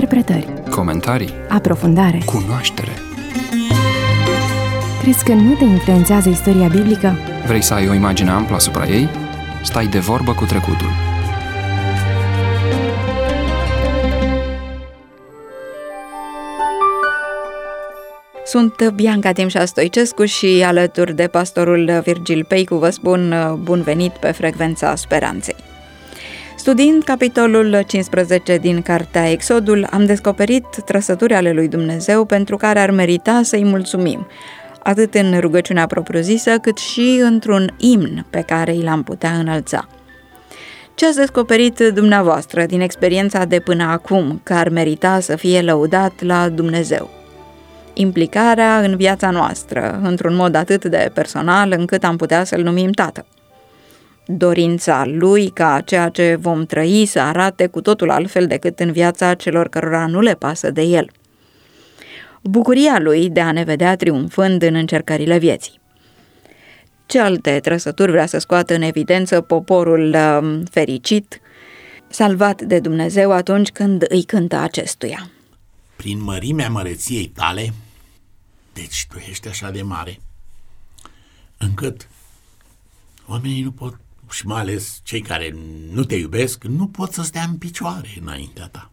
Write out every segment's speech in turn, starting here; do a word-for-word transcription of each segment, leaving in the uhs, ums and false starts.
Interpretări, comentarii, aprofundare, cunoaștere. Crezi că nu te influențează istoria biblică? Vrei să ai o imagine amplă asupra ei? Stai de vorbă cu trecutul. Sunt Bianca Timșa Stoicescu și alături de pastorul Virgil Peicu vă spun bun venit pe Frecvența Speranței. Studiind capitolul cincisprezece din cartea Exodul, am descoperit trăsături ale lui Dumnezeu pentru care ar merita să-i mulțumim, atât în rugăciunea propriu-zisă, cât și într-un imn pe care i l-am putea înălța. Ce ați descoperit dumneavoastră din experiența de până acum că ar merita să fie lăudat la Dumnezeu? Implicarea în viața noastră, într-un mod atât de personal încât am putea să-l numim Tată. Dorința lui ca ceea ce vom trăi să arate cu totul altfel decât în viața celor cărora nu le pasă de el. Bucuria lui de a ne vedea triumfând în încercările vieții. Ce alte trăsături vrea să scoată în evidență poporul uh, fericit, salvat de Dumnezeu atunci când îi cântă acestuia? Prin mărimea măreției tale, deci tu ești așa de mare, încât oamenii nu pot, și mai ales cei care nu te iubesc, nu pot să stea în picioare înaintea ta.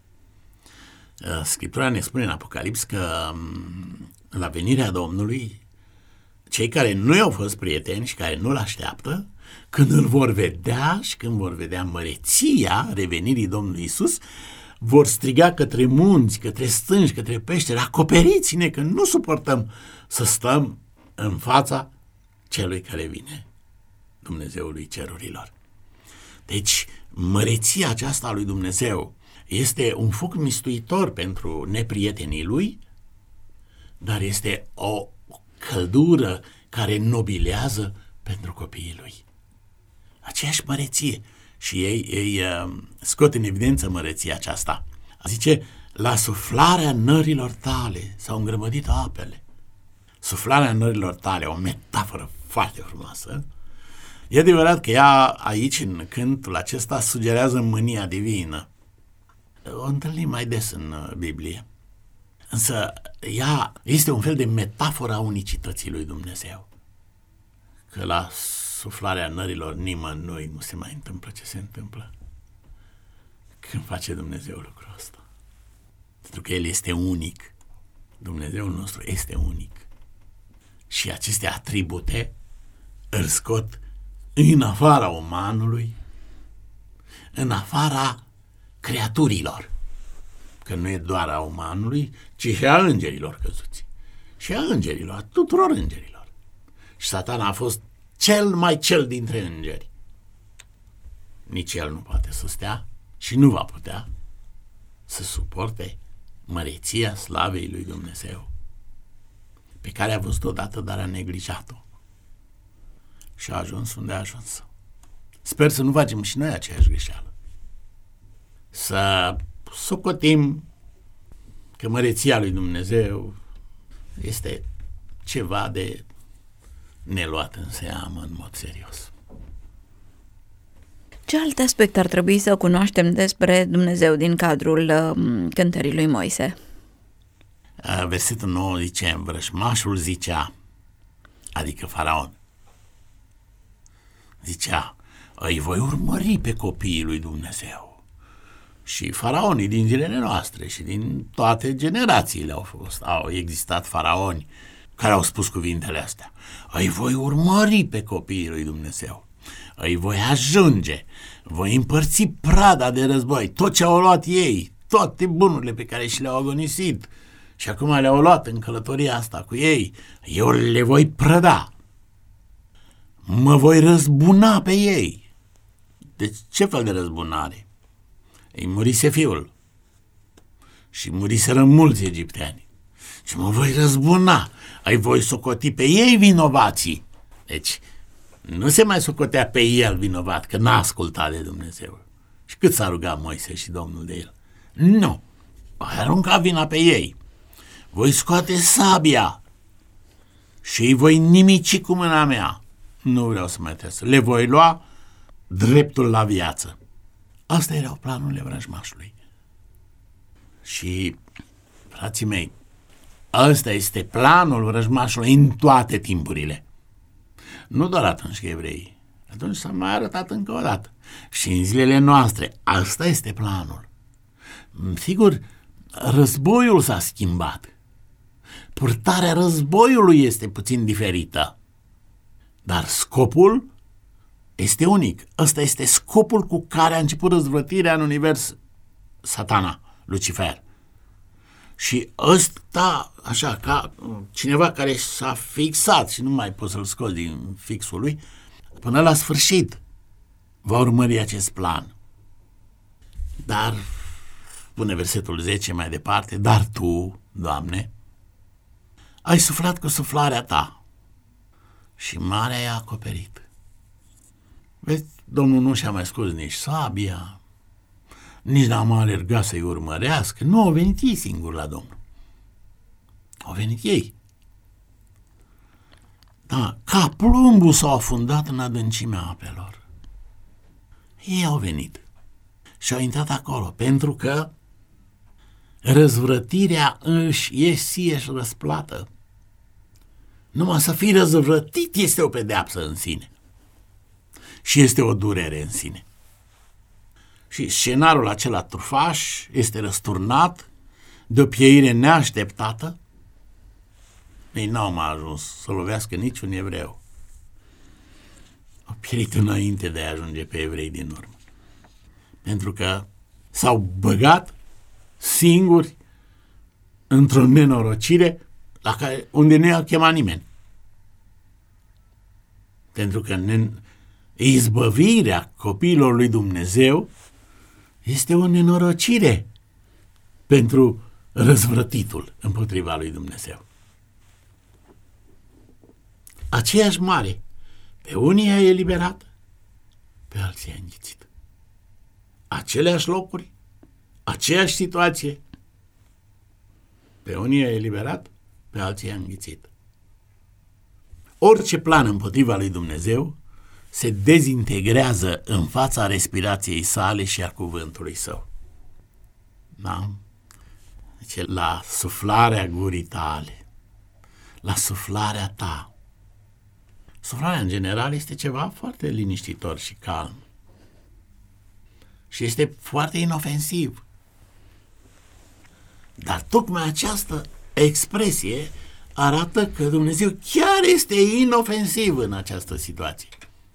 Scriptura ne spune în Apocalips că la venirea Domnului, cei care nu i-au fost prieteni și care nu-l așteaptă, când îl vor vedea și când vor vedea măreția revenirii Domnului Iisus, vor striga către munți, către stânci, către peșteri: acoperiți-ne că nu suportăm să stăm în fața celui care vine, Dumnezeului cerurilor. Deci, măreția aceasta a lui Dumnezeu este un foc mistuitor pentru neprietenii lui, dar este o căldură care nobilează pentru copiii lui. Aceeași măreție. Și ei, ei uh, scot în evidență măreția aceasta. Zice: la suflarea nărilor tale s-au îngrămădit apele. Suflarea nărilor tale, o metaforă foarte frumoasă. E adevărat că ea aici, în cântul acesta, sugerează mânia divină. O întâlnim mai des în Biblie. Însă ea este un fel de metaforă a unicității lui Dumnezeu. Că la suflarea nărilor nimănui nu se mai întâmplă ce se întâmplă când face Dumnezeu lucrul ăsta. Pentru că El este unic. Dumnezeul nostru este unic. Și aceste atribute îl scot în afara umanului, în afara creaturilor. Că nu e doar a umanului, ci și a îngerilor căzuți. Și a îngerilor, a tuturor îngerilor. Și Satana a fost cel mai cel dintre îngeri. Nici el nu poate să stea și nu va putea să suporte măreția slavei lui Dumnezeu, pe care a văzut odată, dar a neglijat-o și a ajuns unde a ajuns. Sper să nu facem și noi aceeași greșeală, să socotim că măreția lui Dumnezeu este ceva de neluat în seamă în mod serios. Ce alt aspect ar trebui să cunoaștem despre Dumnezeu din cadrul uh, cântării lui Moise? Versetul nouă zice: vrășmașul zicea, adică Faraon, zicea: îi voi urmări pe copiii lui Dumnezeu. Și faraonii din zilele noastre și din toate generațiile au fost, au existat faraoni care au spus cuvintele astea: îi voi urmări pe copiii lui Dumnezeu, îi voi ajunge, voi împărți prada de război, tot ce au luat ei, toate bunurile pe care și le-au agonisit și acum le-au luat în călătoria asta cu ei, eu le voi prăda, mă voi răzbuna pe ei. Deci ce fel de răzbunare? Îi murise fiul și muriseră mulți egipteani și mă voi răzbuna, îi voi socoti pe ei vinovații. Deci nu se mai socotea pe el vinovat că n-a ascultat de Dumnezeu. Și cât s-a rugat Moise și Domnul de el? Nu, a aruncat vina pe ei. Voi scoate sabia și îi voi nimici cu mâna mea. Nu vreau să mai trebuie. Le voi lua dreptul la viață. Astea erau planurile vrăjmașului. Și, frații mei, ăsta este planul vrăjmașului în toate timpurile. Nu doar atunci că evreii. Atunci s-a mai arătat încă o dată. Și în zilele noastre, asta este planul. Sigur, războiul s-a schimbat. Purtarea războiului este puțin diferită. Dar scopul este unic. Ăsta este scopul cu care a început răzvrătirea în univers, Satana, Lucifer. Și ăsta, așa, ca cineva care s-a fixat și nu mai poți să-l scoți din fixul lui, până la sfârșit va urmări acest plan. Dar, spune versetul zece mai departe, dar tu, Doamne, ai suflat cu suflarea ta și marea i-a acoperit. Vezi, Domnul nu și-a mai scos nici sabia, nici n-a mai alergat să-i urmărească. Nu au venit ei singuri la Domnul. Au venit ei. Da, ca plumbul s-au afundat în adâncimea apelor. Ei au venit și au intrat acolo, pentru că răzvrătirea își e sieși răsplată. Numai să fii răzvrătit este o pedeapsă în sine și este o durere în sine. Și scenarul acela trufaș este răsturnat de o pieire neașteptată. Ei n-au mai ajuns să lovească niciun evreu. Au pierit înainte de a ajunge pe evrei din urmă. Pentru că s-au băgat singuri într-o nenorocire la care, unde nu i-a chemat nimeni. Pentru că nen- izbăvirea copiilor lui Dumnezeu este o nenorocire pentru răzvrătitul împotriva lui Dumnezeu. Aceeași mare, pe unii a eliberat, pe alții a înghițit. Aceleași locuri, aceeași situație, pe unii a eliberat, pe alții a înghițit. Orice plan împotriva lui Dumnezeu se dezintegrează în fața respirației sale și a cuvântului său. Da? Deci la suflarea gurii tale, la suflarea ta. Suflarea în general este ceva foarte liniștitor și calm. Și este foarte inofensiv. Dar tocmai această expresie arată că Dumnezeu chiar este inofensiv în această situație.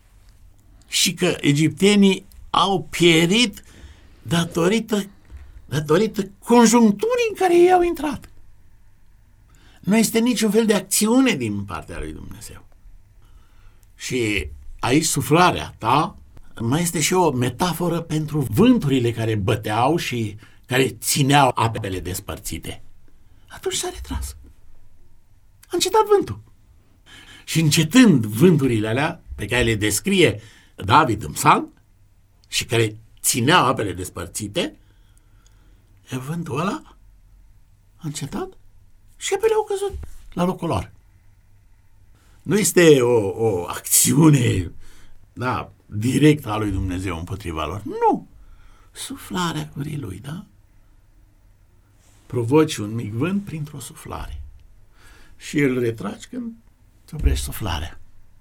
Și că egiptenii au pierit datorită, datorită conjuncturii în care ei au intrat. Nu este niciun fel de acțiune din partea lui Dumnezeu. Și aici suflarea ta mai este și o metaforă pentru vânturile care băteau și care țineau apele despărțite. Atunci s-a retras. A încetat vântul. Și încetând vânturile alea pe care le descrie David în psalm și care țineau apele despărțite, vântul ăla a încetat și apele au căzut la locul lor. Nu este o, o acțiune, da, directă a lui Dumnezeu împotriva lor. Nu. Suflarea gurii lui, da? Provoci un mic vânt printr-o suflare și îl retragi când te oprești suflarea.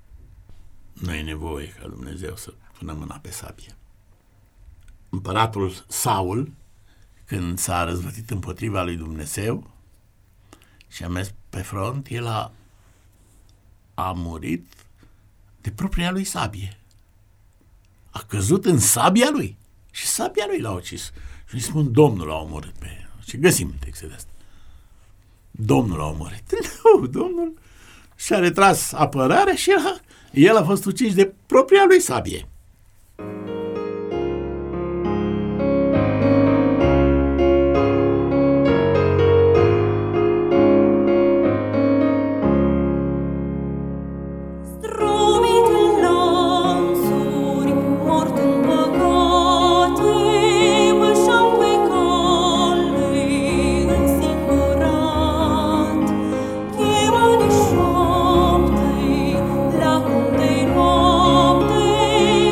Nu e nevoie ca Dumnezeu să pună mâna pe sabie. Împăratul Saul, când s-a răzvătit împotriva lui Dumnezeu și a mers pe front, el a, a murit de propria lui sabie. A căzut în sabia lui și sabia lui l-a ucis. Și îi spun, Domnul l-a omorât pe el. Și găsim textul de asta. Domnul l-a omorât. Nu, Domnul și-a retras apărarea și el a, el a fost ucis de propria lui sabie. Noapte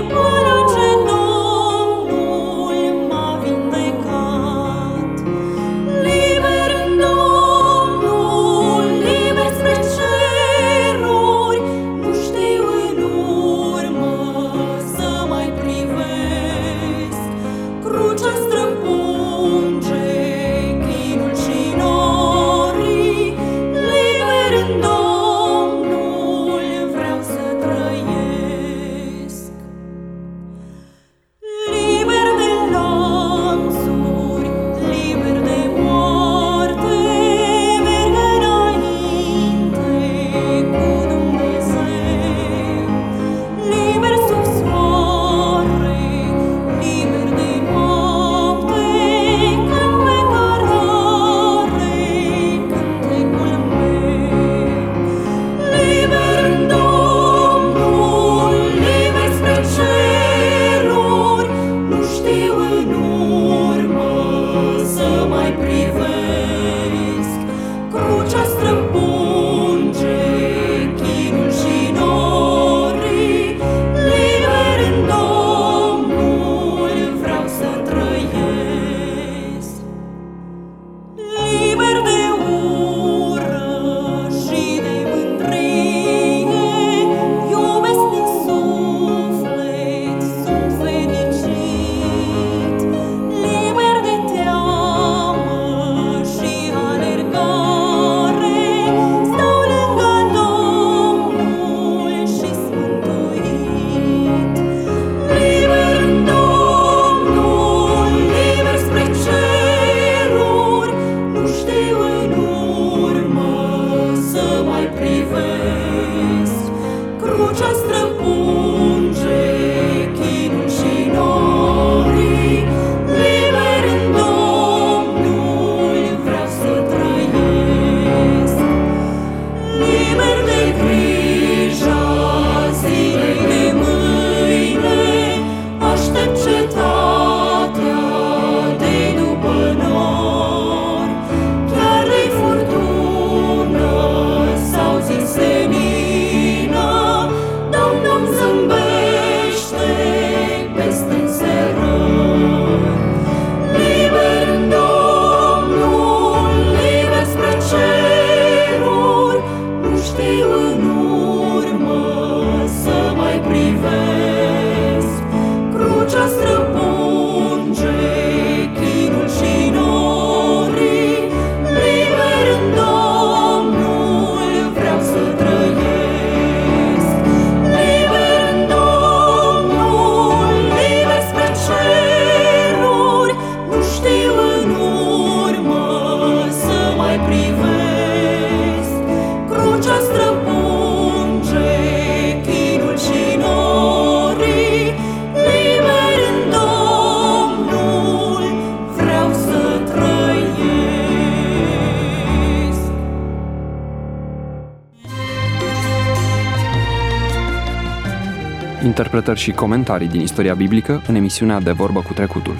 interpretări și comentarii din istoria biblică în emisiunea De Vorbă cu Trecutul.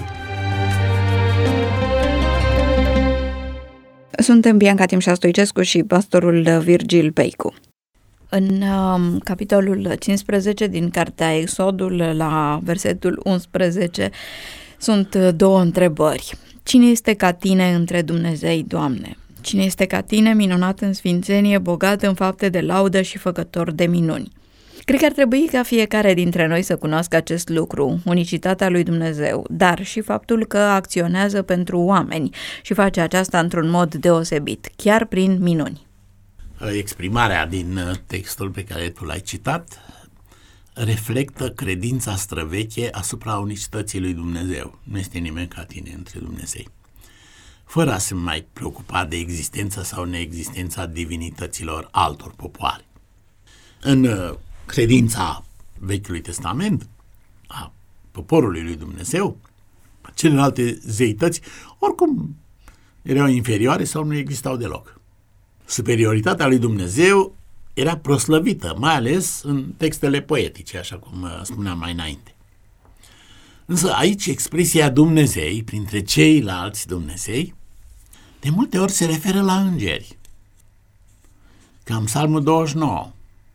Suntem Bianca Timșa Stoicescu și pastorul Virgil Peicu. În uh, capitolul cincisprezece din cartea Exodul, la versetul unsprezece, sunt două întrebări. Cine este ca tine între Dumnezei, Doamne? Cine este ca tine, minunat în sfințenie, bogat în fapte de laudă și făcător de minuni? Cred că ar trebui ca fiecare dintre noi să cunoască acest lucru, unicitatea lui Dumnezeu, dar și faptul că acționează pentru oameni și face aceasta într-un mod deosebit, chiar prin minuni. Exprimarea din textul pe care tu l-ai citat reflectă credința străveche asupra unicității lui Dumnezeu. Nu este nimeni ca tine între Dumnezei. Fără a se mai preocupa de existența sau neexistența divinităților altor popoare. În credința Vechiului Testament, a poporului lui Dumnezeu, celelalte zeități, oricum erau inferioare sau nu existau deloc. Superioritatea lui Dumnezeu era proslăvită, mai ales în textele poetice, așa cum spuneam mai înainte. Însă aici expresia Dumnezei, printre ceilalți Dumnezei, de multe ori se referă la îngeri. Ca în Psalmul douăzeci și nouă.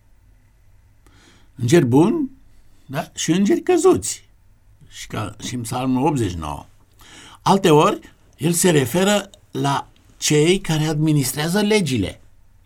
Îngeri buni, da? Și îngeri căzuți. Și, ca, și în Psalmul optzeci și nouă. Alteori, el se referă la cei care administrează legile.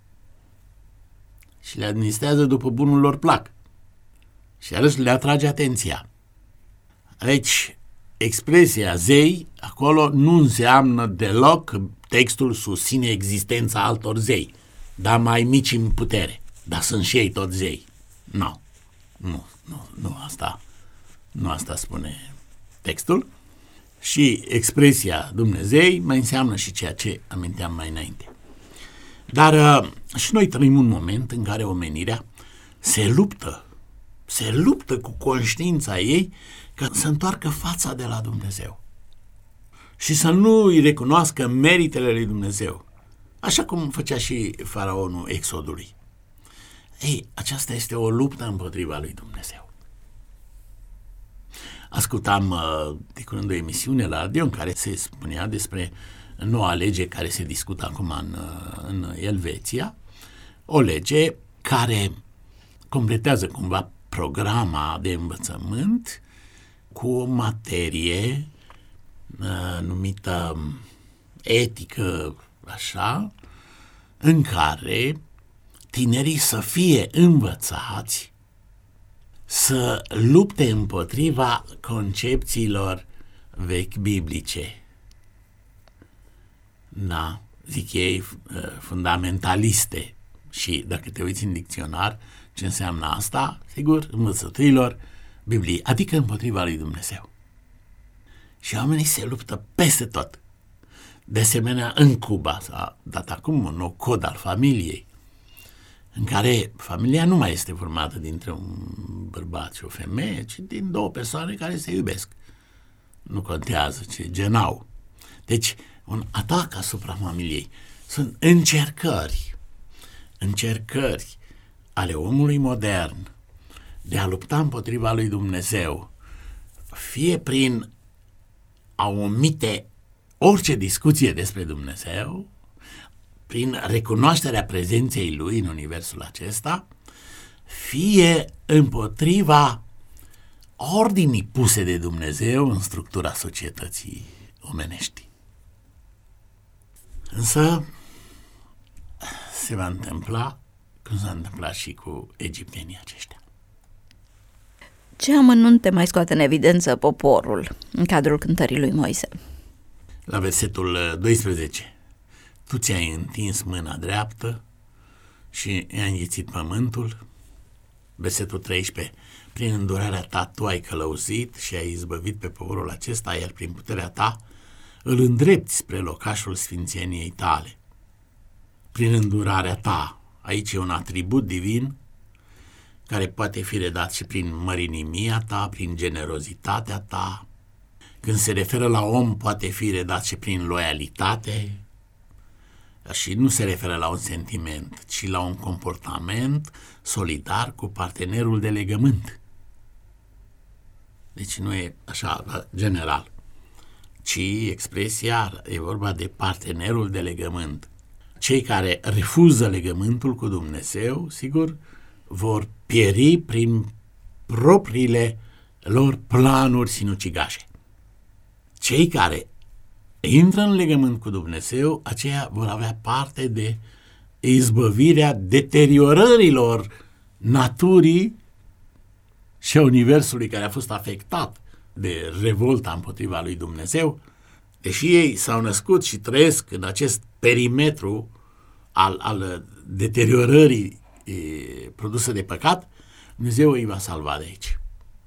Și le administrează după bunul lor plac. Și iarăși le atrage atenția. Deci, expresia zei, acolo nu înseamnă deloc că textul susține existența altor zei, dar mai mici în putere. Dar sunt și ei tot zei. Nu, nu, nu, nu asta, nu asta spune textul. Și expresia Dumnezei mai înseamnă și ceea ce aminteam mai înainte. Dar uh, și noi trăim un moment în care omenirea se luptă, se luptă cu conștiința ei că să întoarcă fața de la Dumnezeu și să nu îi recunoască meritele lui Dumnezeu, așa cum făcea și faraonul Exodului. Ei, aceasta este o luptă împotriva lui Dumnezeu. Ascultam uh, de curând o emisiune la radio în care se spunea despre noua lege care se discută acum în, în Elveția, o lege care completează cumva programa de învățământ cu o materie uh, numită etică, așa, în care tinerii să fie învățați să lupte împotriva concepțiilor vechi biblice. Da, zic ei, fundamentaliste. Și dacă te uiți în dicționar, ce înseamnă asta? Sigur, învățăturilor Bibliei, adică împotriva lui Dumnezeu. Și oamenii se luptă peste tot. De asemenea, în Cuba s-a dat acum un nou cod al familiei, în care familia nu mai este formată dintre un bărbat și o femeie, ci din două persoane care se iubesc. Nu contează ce gen au. Deci, un atac asupra familiei. Sunt încercări, încercări ale omului modern de a lupta împotriva lui Dumnezeu, fie prin a omite orice discuție despre Dumnezeu, prin recunoașterea prezenței Lui în universul acesta, fie împotriva ordinii puse de Dumnezeu în structura societății omenești. Însă se va întâmpla cum s-a întâmplat și cu egiptenii aceștia. Ce amănunte mai scoate în evidență poporul în cadrul cântării lui Moise? La versetul doisprezece. Tu ți-ai întins mâna dreaptă și i-a înghițit pământul. Versetul treisprezece. Prin îndurarea ta tu ai călăuzit și ai izbăvit pe poporul acesta, iar prin puterea ta îl îndrepți spre locașul sfințeniei tale. Prin îndurarea ta, aici e un atribut divin care poate fi redat și prin mărinimia ta, prin generozitatea ta. Când se referă la om, poate fi redat și prin loialitate, și nu se referă la un sentiment, ci la un comportament solidar cu partenerul de legământ. deci nu e așa general, ci expresia e vorba de partenerul de legământ. Cei care refuză legământul cu Dumnezeu, sigur, vor pieri prin propriile lor planuri sinucigașe. Cei care intră în legământ cu Dumnezeu, aceia vor avea parte de izbăvirea deteriorărilor naturii și a universului care a fost afectat de revolta împotriva lui Dumnezeu, deși ei s-au născut și trăiesc în acest perimetru al, al deteriorării e, produse de păcat, Dumnezeu îi va salva de aici.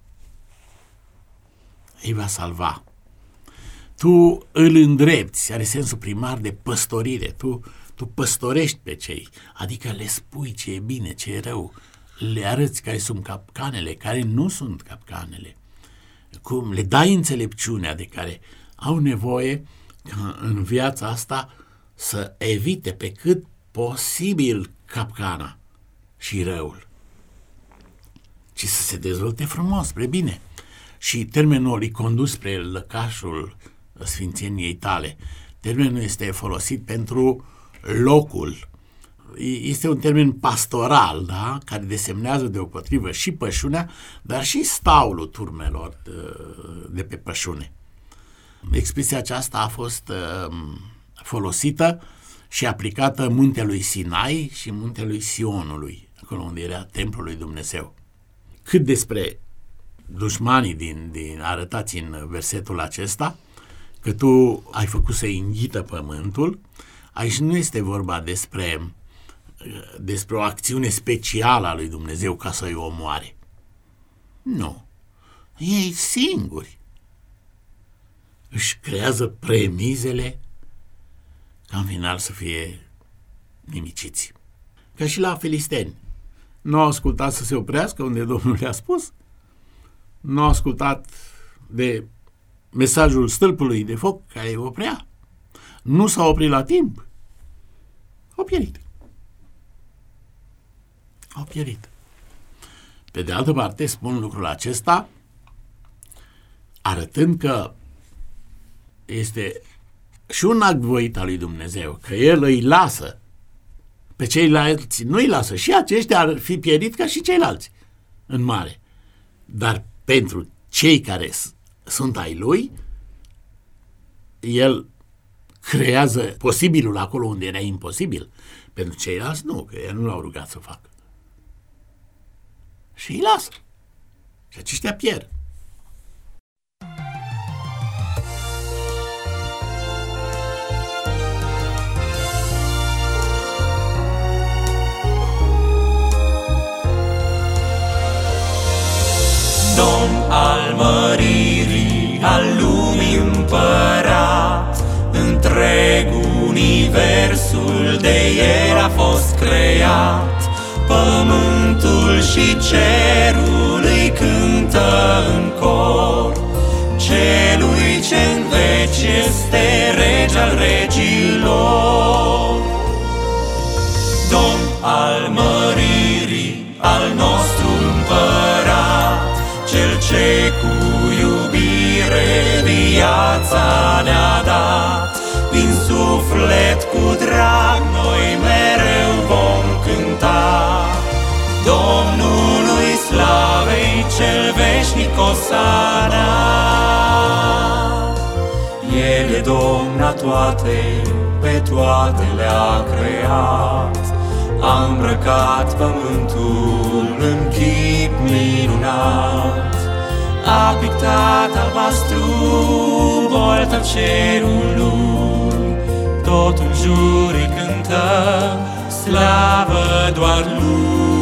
Îi va salva. Tu îl îndrepți, are sensul primar de păstorire, tu, tu păstorești pe cei, adică le spui ce e bine, ce e rău, le arăți care sunt capcanele, care nu sunt capcanele, cum le dai înțelepciunea de care au nevoie ca în viața asta să evite pe cât posibil capcana și răul, ci să se dezvolte frumos, spre bine. Și termenul e condus spre lăcașul sfințeniei tale. Termenul este folosit pentru locul. Este un termen pastoral, da? Care desemnează deopotrivă și pășunea, dar și staulul turmelor de, de pe pășune. Expresia aceasta a fost uh, folosită și aplicată muntelui Sinai și muntelui Sionului, acolo unde era templul lui Dumnezeu. Cât despre dușmanii din, din arătați în versetul acesta, că tu ai făcut să înghită pământul, aici nu este vorba despre, despre o acțiune specială a lui Dumnezeu ca să-i omoare. Nu. Ei singuri își creează premizele ca în final să fie nimiciți. Ca și la filisteni. Nu au ascultat să se oprească unde Domnul le-a spus, nu au ascultat de mesajul stâlpului de foc care îi oprea, nu s-au oprit la timp, au pierit. Au pierit. Pe de altă parte, spun lucrul acesta arătând că este și un act voit al lui Dumnezeu, că El îi lasă pe ceilalți, nu îi lasă, și aceștia ar fi pierit ca și ceilalți în mare. Dar pentru cei care sunt ai Lui, El creează posibilul acolo unde era imposibil. Pentru ceilalți nu, că El nu l-au rugat să facă. Și îi lasă. Și aceștia pierd. Domn al măririi, al lumii împărat, întreg universul de El a fost creat. Pământul și cerul îi cântă în cor, Celui ce-n veci este rege al regilor. Domn al măririi, al nostru împărat, Cel ce cu iubire viața ne-a dat, din suflet cu drag noi mereu vom cânta. Domnului slavei cel veșnic osana. El e Domn la toate, pe toate le-a creat, a îmbrăcat pământul în chip minunat, a pictat albastru volta cerului, tot în jur îi cântă slavă doar Lui.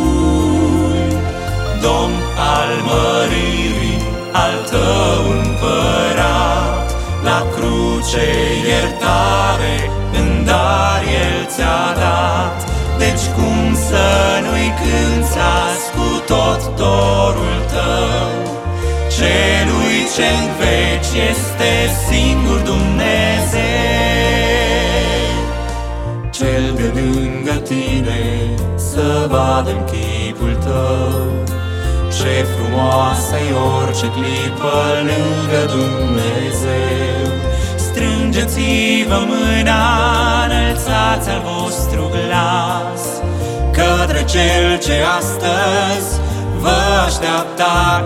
Domn al măririi, al tău împărat, la cruce iertare în dar El ți-a dat. Deci cum să nu-i cânți azi cu tot dorul tău, Celui ce-n veci este singur Dumnezeu, Cel de lângă tine să vadă în chipul tău, Ce frumoasă-i orice clipă lângă Dumnezeu. Strângeți-vă mâna, înălțați al vostru glas către Cel ce astăzi vă așteaptă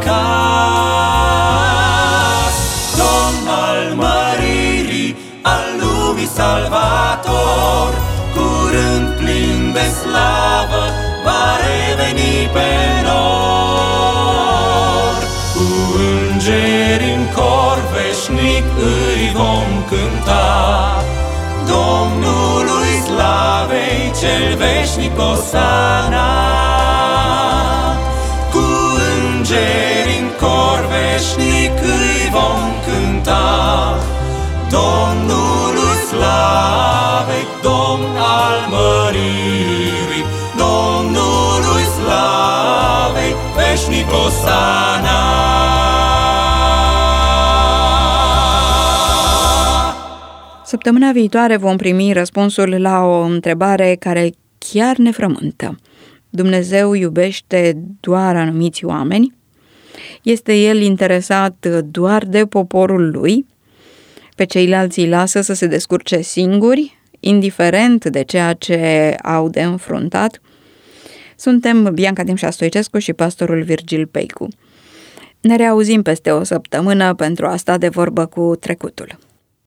acasă. Domn al măririi, al lumii salvator, curând plin de slavă, va reveni pe nor. Cu îngeri în cor veșnic îi vom cânta, Domnului slavei cel veșnic osana. Cu îngeri în cor veșnic îi vom cânta, Domnului slavei, Domn al măririi, Domnului slavei, veșnic osana. Săptămâna viitoare vom primi răspunsul la o întrebare care chiar ne frământă. Dumnezeu iubește doar anumiți oameni? Este El interesat doar de poporul Lui? Pe ceilalți îi lasă să se descurce singuri, indiferent de ceea ce au de înfruntat? Suntem Bianca Dimșa Stoicescu și pastorul Virgil Peicu. Ne reauzim peste o săptămână pentru a sta de vorbă cu trecutul.